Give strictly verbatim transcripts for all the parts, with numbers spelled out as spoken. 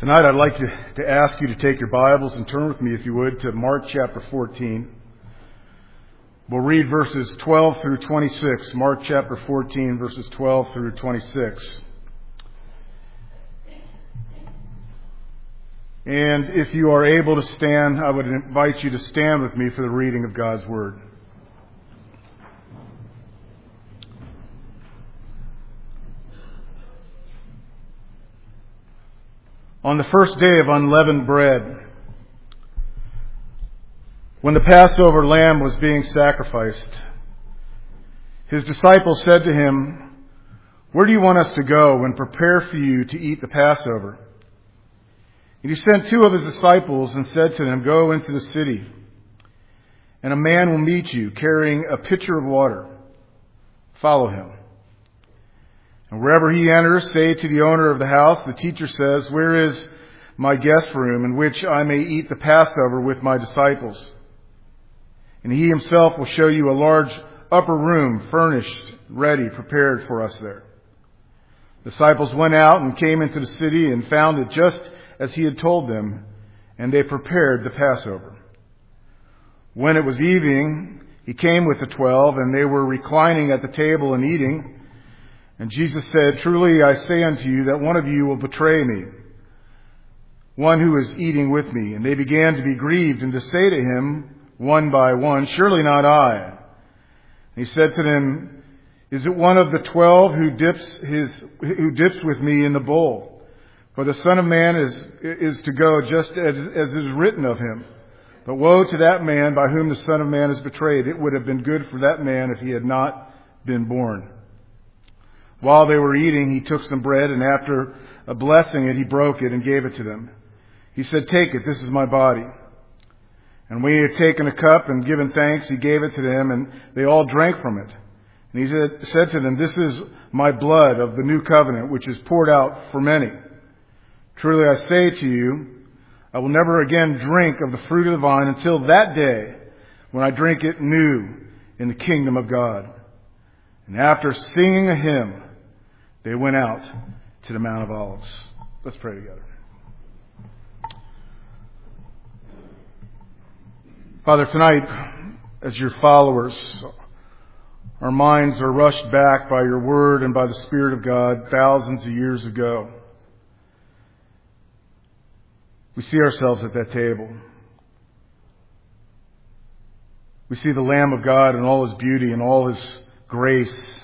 Tonight I'd like to, to ask you to take your Bibles and turn with me, if you would, to Mark chapter fourteen. We'll read verses twelve through twenty-six. Mark chapter fourteen, verses twelve through twenty-six. And if you are able to stand, I would invite you to stand with me for the reading of God's Word. On the first day of unleavened bread, when the Passover lamb was being sacrificed, his disciples said to him, "Where do you want us to go and prepare for you to eat the Passover?" And he sent two of his disciples and said to them, "Go into the city, and a man will meet you carrying a pitcher of water. Follow him. And wherever he enters, say to the owner of the house, 'The teacher says, where is my guest room in which I may eat the Passover with my disciples?' And he himself will show you a large upper room, furnished, ready, prepared for us there." The disciples went out and came into the city and found it just as he had told them, and they prepared the Passover. When it was evening, he came with the twelve, and they were reclining at the table and eating. And Jesus said, "Truly I say unto you that one of you will betray me, one who is eating with me." And they began to be grieved and to say to him one by one, "Surely not I." And he said to them, "Is it one of the twelve who dips his who dips with me in the bowl? For the Son of Man is is to go just as, as is written of him. But woe to that man by whom the Son of Man is betrayed. It would have been good for that man if he had not been born." While they were eating, he took some bread, and after blessing it, he broke it and gave it to them. He said, "Take it, this is my body." And when he had taken a cup and given thanks, he gave it to them, and they all drank from it. And he said, said to them, "This is my blood of the new covenant, which is poured out for many. Truly I say to you, I will never again drink of the fruit of the vine until that day when I drink it new in the kingdom of God." And after singing a hymn, they went out to the Mount of Olives. Let's pray together. Father, tonight, as your followers, our minds are rushed back by your word and by the Spirit of God thousands of years ago. We see ourselves at that table. We see the Lamb of God in all his beauty and all his grace,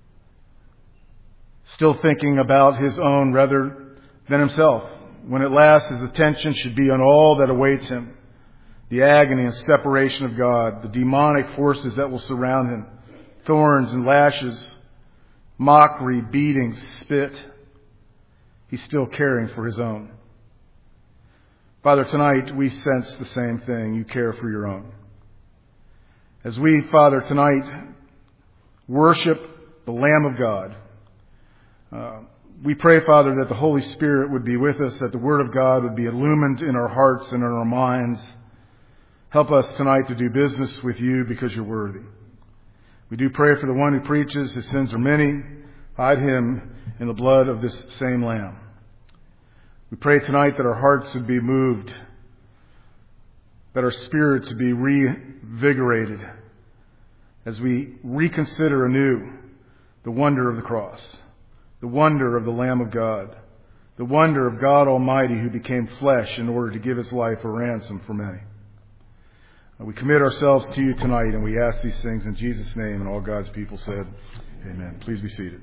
still thinking about his own rather than himself, when at last his attention should be on all that awaits him, the agony and separation of God, the demonic forces that will surround him, thorns and lashes, mockery, beatings, spit. He's still caring for his own. Father, tonight we sense the same thing. You care for your own. As we, Father, tonight worship the Lamb of God, uh, we pray, Father, that the Holy Spirit would be with us, that the Word of God would be illumined in our hearts and in our minds. Help us tonight to do business with you because you're worthy. We do pray for the one who preaches. His sins are many. Hide him in the blood of this same Lamb. We pray tonight that our hearts would be moved, that our spirits would be revigorated as we reconsider anew the wonder of the cross, the wonder of the Lamb of God, the wonder of God Almighty who became flesh in order to give his life a ransom for many. We commit ourselves to you tonight, and we ask these things in Jesus' name, and all God's people said, amen. Please be seated.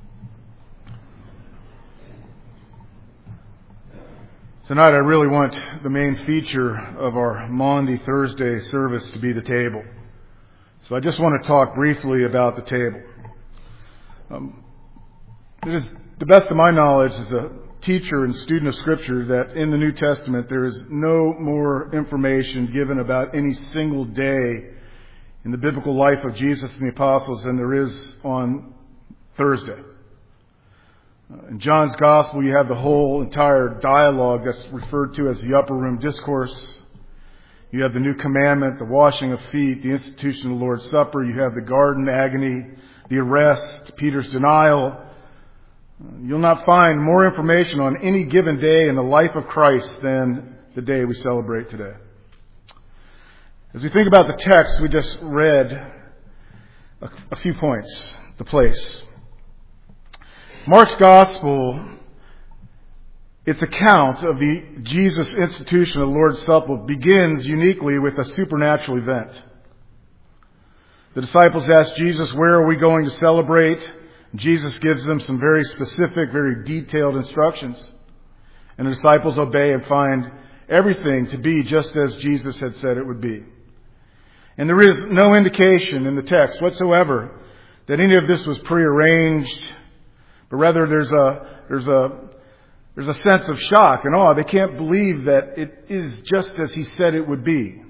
Tonight I really want the main feature of our Maundy Thursday service to be the table. So I just want to talk briefly about the table. Um, it is, the best of my knowledge as a teacher and student of Scripture, that in the New Testament there is no more information given about any single day in the biblical life of Jesus and the apostles than there is on Thursday. In John's Gospel, you have the whole entire dialogue that's referred to as the Upper Room Discourse. You have the new commandment, the washing of feet, the institution of the Lord's Supper. You have the garden agony, the arrest, Peter's denial, You'll not find more information on any given day in the life of Christ than the day we celebrate today. As we think about the text we just read, a, a few points. The place. Mark's Gospel, its account of the Jesus institution of the Lord's Supper begins uniquely with a supernatural event. The disciples ask Jesus, where are we going to celebrate? Jesus gives them some very specific, very detailed instructions. And the disciples obey and find everything to be just as Jesus had said it would be. And there is no indication in the text whatsoever that any of this was prearranged, but rather there's a there's a there's a sense of shock and awe. They can't believe that it is just as he said it would be.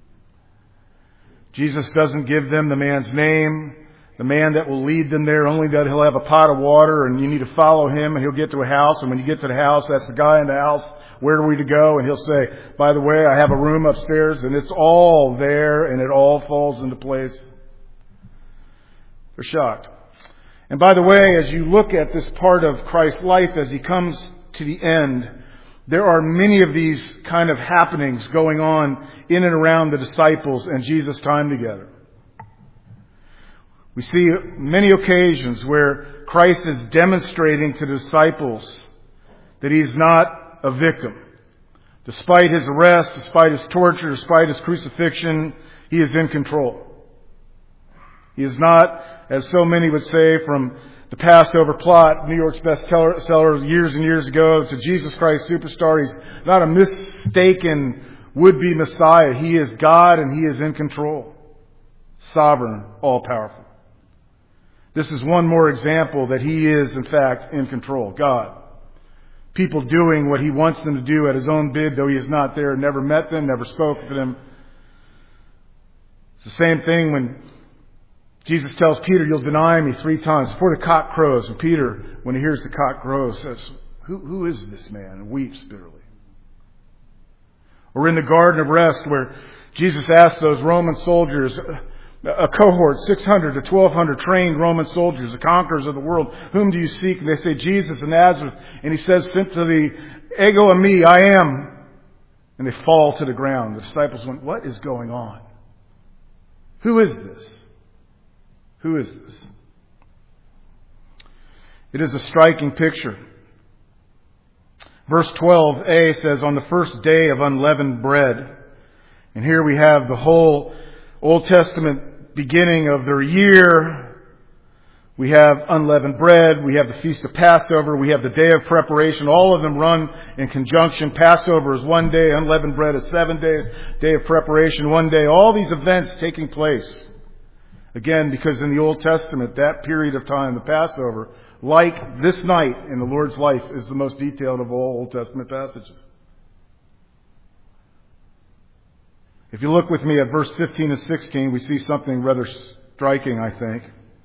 Jesus doesn't give them the man's name, the man that will lead them there, only that he'll have a pot of water and you need to follow him and he'll get to a house. And when you get to the house, that's the guy in the house. Where are we to go? And he'll say, by the way, I have a room upstairs, and it's all there and it all falls into place. They're shocked. And by the way, as you look at this part of Christ's life as he comes to the end, there are many of these kind of happenings going on in and around the disciples and Jesus' time together. We see many occasions where Christ is demonstrating to the disciples that he is not a victim. Despite his arrest, despite his torture, despite his crucifixion, he is in control. He is not, as so many would say, from the Passover plot, New York's bestseller years and years ago, to Jesus Christ Superstar. He's not a mistaken would-be Messiah. He is God and he is in control. Sovereign, all-powerful. This is one more example that he is, in fact, in control. God. People doing what he wants them to do at his own bid, though he is not there, never met them, never spoke to them. It's the same thing when Jesus tells Peter, you'll deny me three times before the cock crows. And Peter, when he hears the cock crow, says, who, who is this man? And weeps bitterly. Or in the Garden of Rest, where Jesus asked those Roman soldiers, a cohort, six hundred to twelve hundred trained Roman soldiers, the conquerors of the world, whom do you seek? And they say, Jesus of Nazareth. And he says, sent to the ego of me, I am. And they fall to the ground. The disciples went, what is going on? Who is this? Who is this? It is a striking picture. Verse twelve a says, on the first day of unleavened bread. And here we have the whole Old Testament beginning of their year. We have unleavened bread. We have the Feast of Passover. We have the Day of Preparation. All of them run in conjunction. Passover is one day. Unleavened bread is seven days. Day of Preparation, one day. All these events taking place. Again, because in the Old Testament, that period of time, the Passover, like this night in the Lord's life, is the most detailed of all Old Testament passages. If you look with me at verse fifteen and sixteen, we see something rather striking, I think.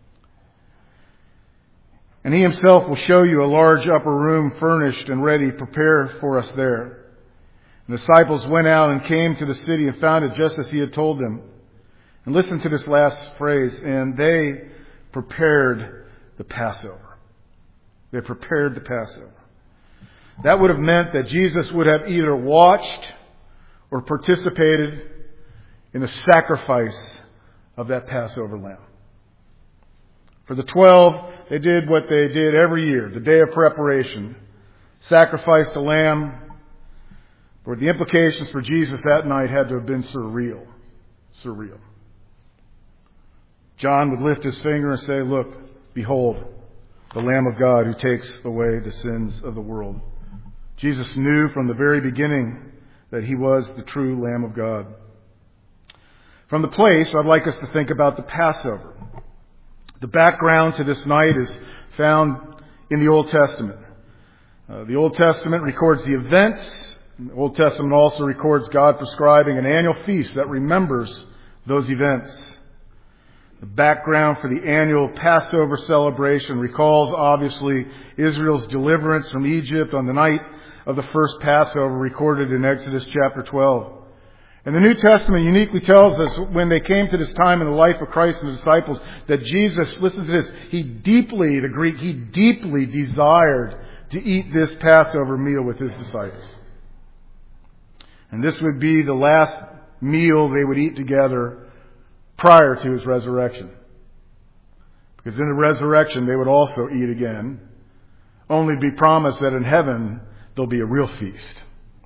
And he himself will show you a large upper room furnished and ready, prepare for us there. And the disciples went out and came to the city and found it just as he had told them. And listen to this last phrase, and they prepared the Passover. They prepared the Passover. That would have meant that Jesus would have either watched or participated in the sacrifice of that Passover lamb. For the twelve, they did what they did every year, the Day of Preparation. Sacrificed a lamb. But the implications for Jesus that night had to have been surreal. Surreal. John would lift his finger and say, look, behold, the Lamb of God who takes away the sins of the world. Jesus knew from the very beginning that he was the true Lamb of God. From the place, I'd like us to think about the Passover. The background to this night is found in the Old Testament. Uh, the Old Testament records the events. The Old Testament also records God prescribing an annual feast that remembers those events. The background for the annual Passover celebration recalls, obviously, Israel's deliverance from Egypt on the night of the first Passover recorded in Exodus chapter twelve. And the New Testament uniquely tells us when they came to this time in the life of Christ and the disciples that Jesus, listen to this, He deeply, the Greek, He deeply desired to eat this Passover meal with His disciples. And this would be the last meal they would eat together prior to His resurrection. Because in the resurrection they would also eat again, only to be promised that in heaven there'll be a real feast.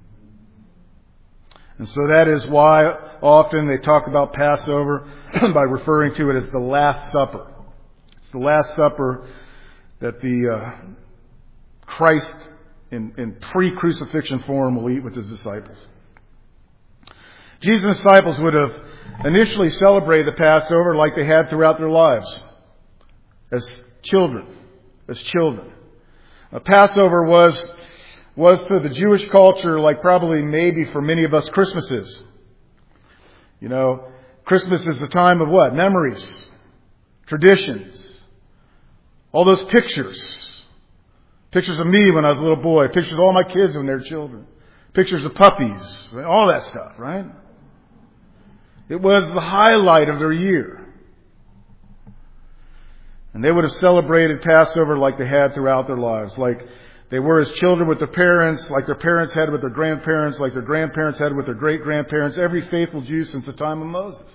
And so that is why often they talk about Passover by referring to it as the Last Supper. It's the Last Supper that the uh, Christ in, in pre-crucifixion form will eat with His disciples. Jesus' disciples would have initially celebrated the Passover like they had throughout their lives, as children, as children. A Passover was was to the Jewish culture like probably maybe for many of us Christmas is. You know, Christmas is the time of what? Memories, traditions, all those pictures. Pictures of me when I was a little boy, pictures of all my kids when they were children, pictures of puppies, all that stuff, right? It was the highlight of their year. And they would have celebrated Passover like they had throughout their lives, like they were as children with their parents, like their parents had with their grandparents, like their grandparents had with their great-grandparents, every faithful Jew since the time of Moses.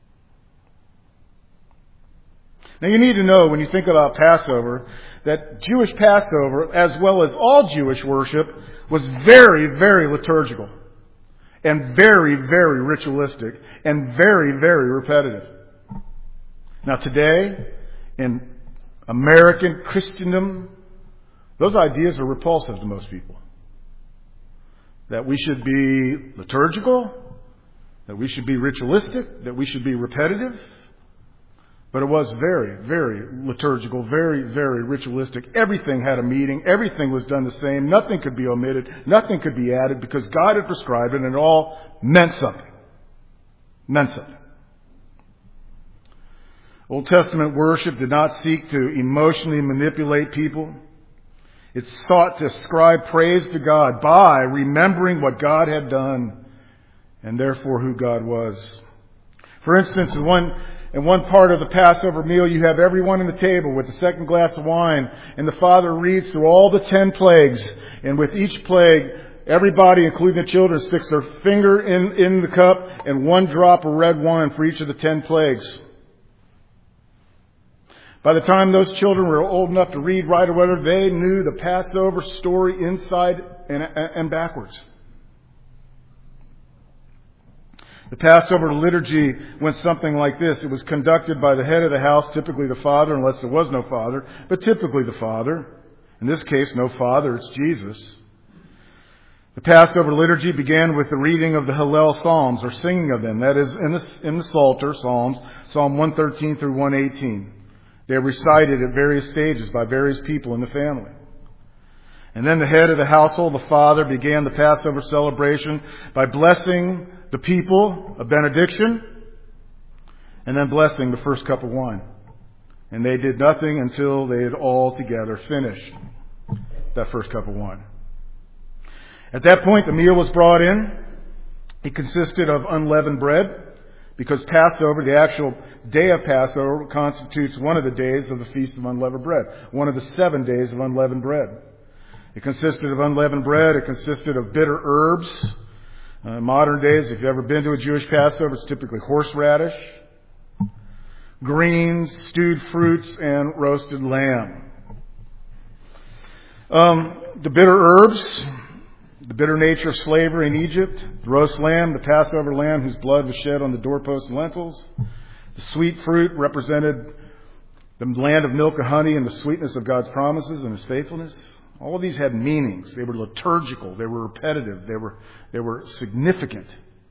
Now you need to know when you think about Passover that Jewish Passover, as well as all Jewish worship, was very, very liturgical and very, very ritualistic and very, very repetitive. Now today, in American Christendom, those ideas are repulsive to most people. That we should be liturgical, that we should be ritualistic, that we should be repetitive. But it was very, very liturgical, very, very ritualistic. Everything had a meaning. Everything was done the same. Nothing could be omitted. Nothing could be added because God had prescribed it and it all meant something. Meant something. Old Testament worship did not seek to emotionally manipulate people. It sought to ascribe praise to God by remembering what God had done and therefore who God was. For instance, in one, in one part of the Passover meal, you have everyone in the table with the second glass of wine, and the Father reads through all the ten plagues, and with each plague, everybody, including the children, sticks their finger in, in the cup and one drop of red wine for each of the ten plagues. By the time those children were old enough to read, write, or whatever, they knew the Passover story inside and, and backwards. The Passover liturgy went something like this. It was conducted by the head of the house, typically the father, unless there was no father, but typically the father. In this case, no father, it's Jesus. The Passover liturgy began with the reading of the Hallel Psalms, or singing of them. That is, in the, in the Psalter, Psalms, Psalm one thirteen through one eighteen. They are recited at various stages by various people in the family. And then the head of the household, the father, began the Passover celebration by blessing the people, a benediction, and then blessing the first cup of wine. And they did nothing until they had all together finished that first cup of wine. At that point, the meal was brought in. It consisted of unleavened bread, because Passover, the actual day of Passover, constitutes one of the days of the Feast of Unleavened Bread, one of the seven days of unleavened bread. It consisted of unleavened bread. It consisted of bitter herbs. Uh, in modern days, if you've ever been to a Jewish Passover, it's typically horseradish, greens, stewed fruits, and roasted lamb. Um, the bitter herbs, the bitter nature of slavery in Egypt, the roast lamb, the Passover lamb whose blood was shed on the doorposts and lintels. The sweet fruit represented the land of milk and honey and the sweetness of God's promises and His faithfulness. All of these had meanings. They were liturgical. They were repetitive. They were, they were significant.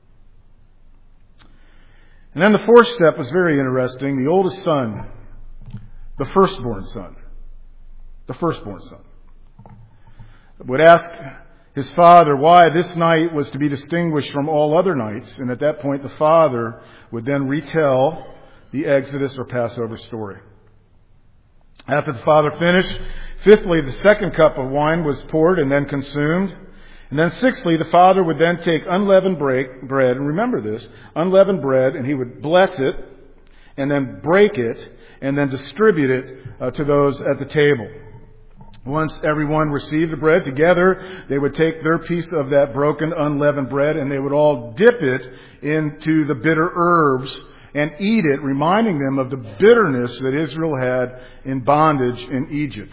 And then the fourth step was very interesting. The oldest son, the firstborn son, the firstborn son, would ask his father why this night was to be distinguished from all other nights. And at that point, the father would then retell the Exodus or Passover story. After the father finished, fifthly, the second cup of wine was poured and then consumed. And then sixthly, the father would then take unleavened break, bread, and remember this, unleavened bread, and he would bless it, and then break it, and then distribute it uh, to those at the table. Once everyone received the bread together, they would take their piece of that broken unleavened bread, and they would all dip it into the bitter herbs and eat it, reminding them of the bitterness that Israel had in bondage in Egypt.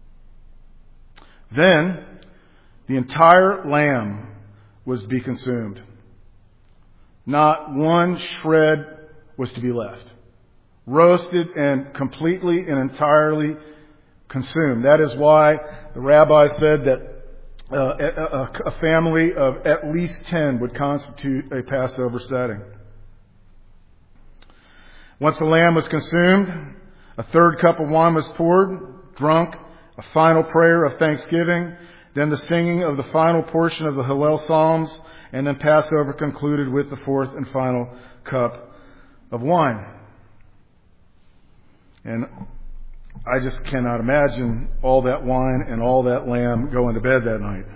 Then, the entire lamb was to be consumed. Not one shred was to be left. Roasted and completely and entirely consumed. That is why the rabbi said that uh, a, a family of at least ten would constitute a Passover setting. Once the lamb was consumed, a third cup of wine was poured, drunk, a final prayer of thanksgiving, then the singing of the final portion of the Hallel Psalms, and then Passover concluded with the fourth and final cup of wine. And I just cannot imagine all that wine and all that lamb going to bed that night.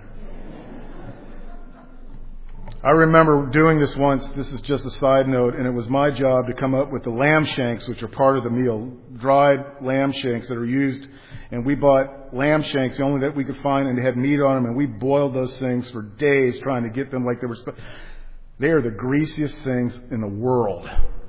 I remember doing this once. This is just a side note, and it was my job to come up with the lamb shanks, which are part of the meal, dried lamb shanks that are used. And we bought lamb shanks, the only that we could find, and they had meat on them, and we boiled those things for days trying to get them like they were. Sp- they are the greasiest things in the world.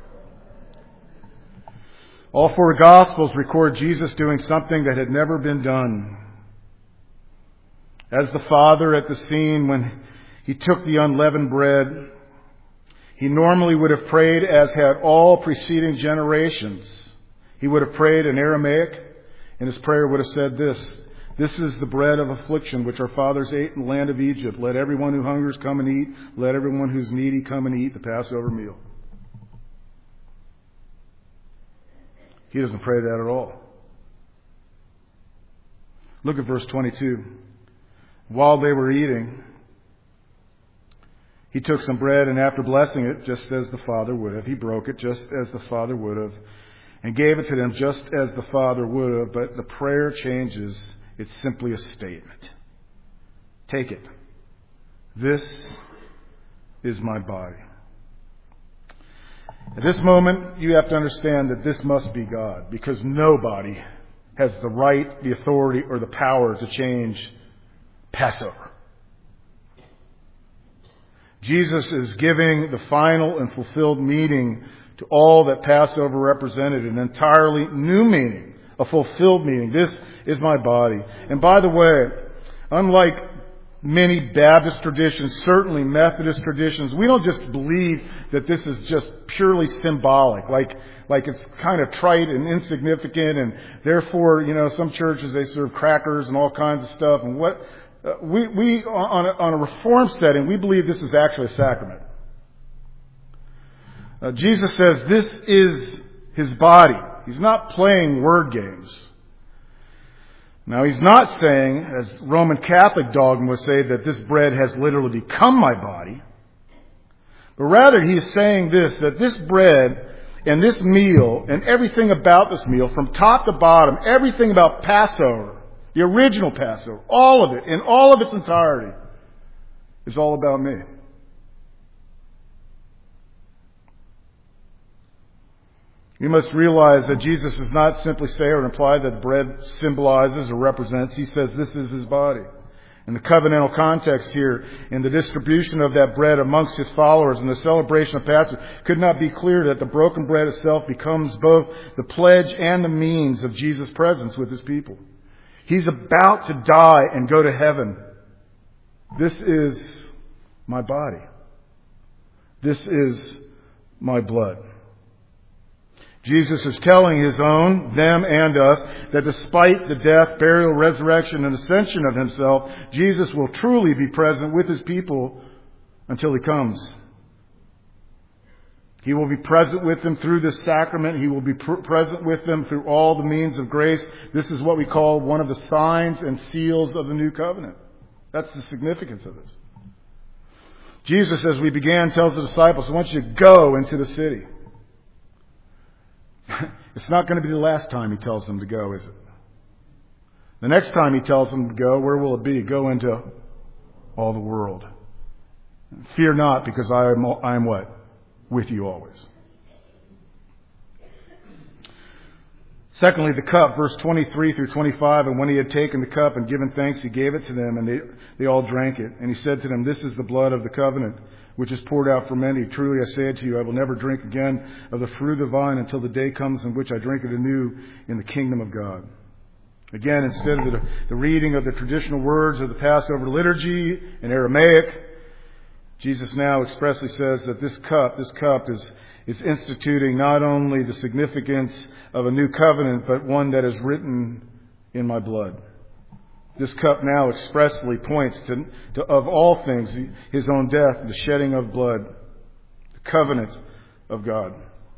All four Gospels record Jesus doing something that had never been done. As the Father at the scene when He took the unleavened bread, He normally would have prayed as had all preceding generations. He would have prayed in Aramaic, and His prayer would have said this: "This is the bread of affliction which our fathers ate in the land of Egypt. Let everyone who hungers come and eat. Let everyone who's needy come and eat the Passover meal." He doesn't pray that at all. Look at verse twenty-two. While they were eating, He took some bread, and after blessing it, just as the Father would have, He broke it just as the Father would have, and gave it to them just as the Father would have. But the prayer changes. It's simply a statement. Take it. This is my body. At this moment, you have to understand that this must be God, because nobody has the right, the authority, or the power to change Passover. Jesus is giving the final and fulfilled meaning to all that Passover represented, an entirely new meaning, a fulfilled meaning. This is my body. And by the way, unlike many Baptist traditions, certainly Methodist traditions, we don't just believe that this is just purely symbolic, like like it's kind of trite and insignificant, and therefore, you know, some churches, they serve crackers and all kinds of stuff. And what uh, we we on a, on a Reform setting, we believe this is actually a sacrament. Uh, Jesus says this is His body. He's not playing word games. Now, He's not saying, as Roman Catholic dogma would say, that this bread has literally become my body. But rather, He is saying this, that this bread and this meal and everything about this meal, from top to bottom, everything about Passover, the original Passover, all of it, in all of its entirety, is all about me. You must realize that Jesus does not simply say or imply that bread symbolizes or represents. He says this is His body. In the covenantal context here, in the distribution of that bread amongst His followers and the celebration of Passover, could not be clearer that the broken bread itself becomes both the pledge and the means of Jesus' presence with His people. He's about to die and go to heaven. This is my body. This is my blood. Jesus is telling His own, them and us, that despite the death, burial, resurrection, and ascension of Himself, Jesus will truly be present with His people until He comes. He will be present with them through this sacrament. He will be pr- present with them through all the means of grace. This is what we call one of the signs and seals of the new covenant. That's the significance of this. Jesus, as we began, tells the disciples, I want you to go into the city. It's not going to be the last time He tells them to go, is it? The next time He tells them to go, where will it be? Go into all the world. Fear not, because I am, I am what? With you always. Secondly, the cup, verse twenty-three through twenty-five, and when he had taken the cup and given thanks, he gave it to them, and they, they all drank it. And he said to them, this is the blood of the covenant, which is poured out for many. Truly I say to you, I will never drink again of the fruit of the vine until the day comes in which I drink it anew in the kingdom of God. Again, instead of the, the reading of the traditional words of the Passover liturgy in Aramaic, Jesus now expressly says that this cup, this cup is, is instituting not only the significance of a new covenant, but one that is written in my blood. This cup now expressly points to, to, of all things, his own death, the shedding of blood, the covenant of God.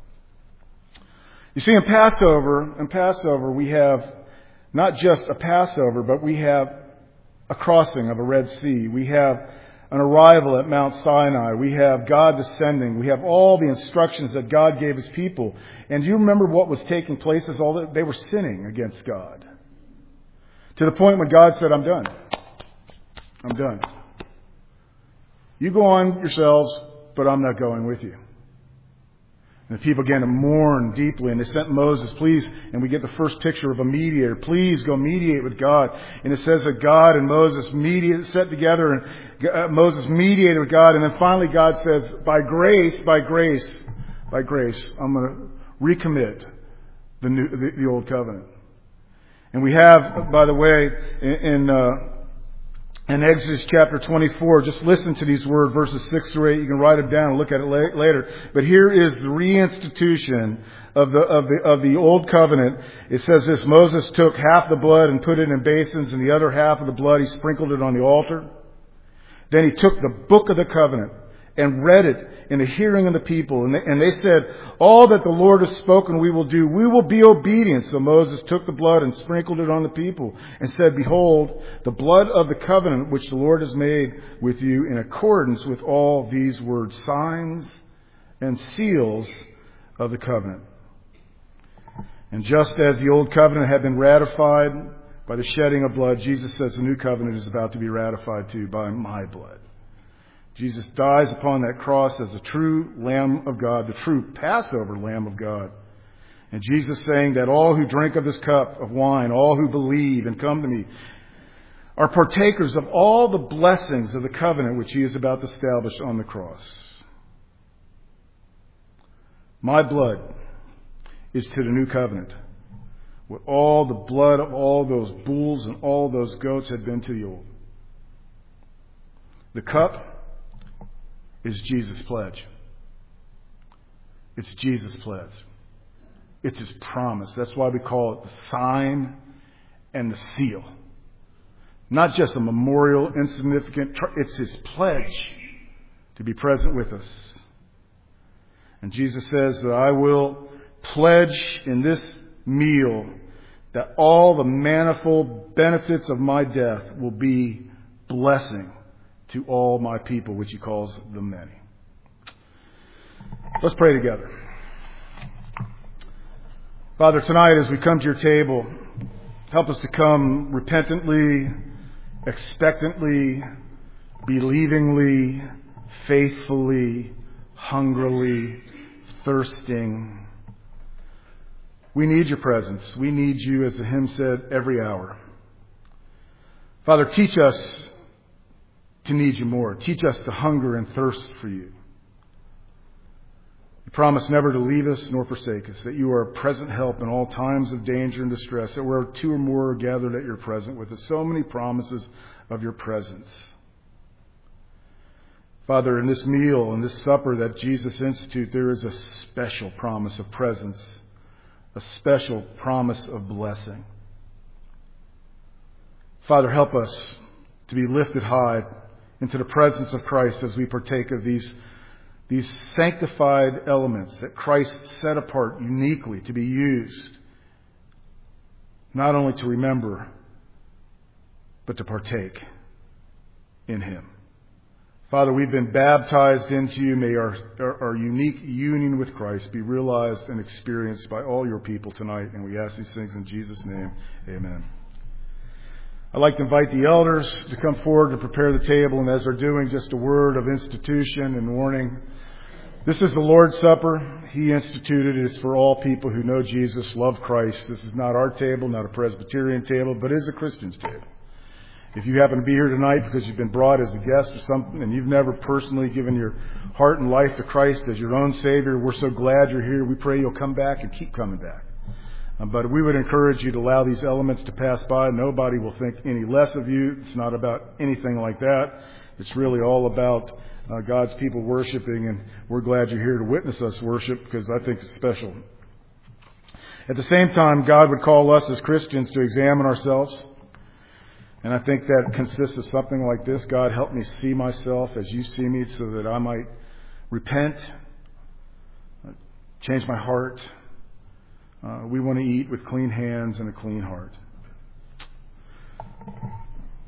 You see, in Passover, in Passover, we have not just a Passover, but we have a crossing of a Red Sea. We have an arrival at Mount Sinai. We have God descending. We have all the instructions that God gave his people. And do you remember what was taking place? Is all that they were sinning against God. To the point when God said, I'm done. I'm done. You go on yourselves, but I'm not going with you. And the people began to mourn deeply, and they sent Moses, please, and we get the first picture of a mediator. Please go mediate with God. And it says that God and Moses mediate, set together, and uh, Moses mediated with God. And then finally God says, by grace, by grace, by grace, I'm going to recommit the new, the, the old covenant. And we have, by the way, in, in uh, in Exodus chapter twenty-four, just listen to these words, verses six through eight. You can write them down and look at it la- later. But here is the reinstitution of the of the of the old covenant. It says this: Moses took half the blood and put it in basins, and the other half of the blood he sprinkled it on the altar. Then he took the book of the covenant and read it in the hearing of the people. And they, and they said, all that the Lord has spoken we will do. We will be obedient. So Moses took the blood and sprinkled it on the people and said, behold, the blood of the covenant which the Lord has made with you in accordance with all these words, signs and seals of the covenant. And just as the old covenant had been ratified by the shedding of blood, Jesus says the new covenant is about to be ratified too by my blood. Jesus dies upon that cross as the true Lamb of God, the true Passover Lamb of God. And Jesus saying that all who drink of this cup of wine, all who believe and come to me, are partakers of all the blessings of the covenant which he is about to establish on the cross. My blood is to the new covenant, what all the blood of all those bulls and all those goats had been to the old. The cup is Jesus' pledge. It's Jesus' pledge. It's his promise. That's why we call it the sign and the seal. Not just a memorial, insignificant, it's his pledge to be present with us. And Jesus says that I will pledge in this meal that all the manifold benefits of my death will be blessing to all my people, which he calls the many. Let's pray together. Father, tonight as we come to your table, help us to come repentantly, expectantly, believingly, faithfully, hungrily, thirsting. We need your presence. We need you, as the hymn said, every hour. Father, teach us to need you more. Teach us to hunger and thirst for you. You promise never to leave us nor forsake us, that you are a present help in all times of danger and distress, that where two or more are gathered at your presence with us. So many promises of your presence. Father, in this meal, in this supper that Jesus instituted, there is a special promise of presence, a special promise of blessing. Father, help us to be lifted high into the presence of Christ as we partake of these, these sanctified elements that Christ set apart uniquely to be used, not only to remember, but to partake in him. Father, we've been baptized into you. May our, our, our unique union with Christ be realized and experienced by all your people tonight. And we ask these things in Jesus' name. Amen. I'd like to invite the elders to come forward to prepare the table, and as they're doing, just a word of institution and warning. This is the Lord's Supper. He instituted it. It's for all people who know Jesus, love Christ. This is not our table, not a Presbyterian table, but it is a Christian's table. If you happen to be here tonight because you've been brought as a guest or something and you've never personally given your heart and life to Christ as your own Savior, we're so glad you're here. We pray you'll come back and keep coming back. Um, but we would encourage you to allow these elements to pass by. Nobody will think any less of you. It's not about anything like that. It's really all about uh, God's people worshiping, and we're glad you're here to witness us worship because I think it's special. At the same time, God would call us as Christians to examine ourselves. And I think that consists of something like this. God, help me see myself as you see me so that I might repent, change my heart. Uh, we want to eat with clean hands and a clean heart.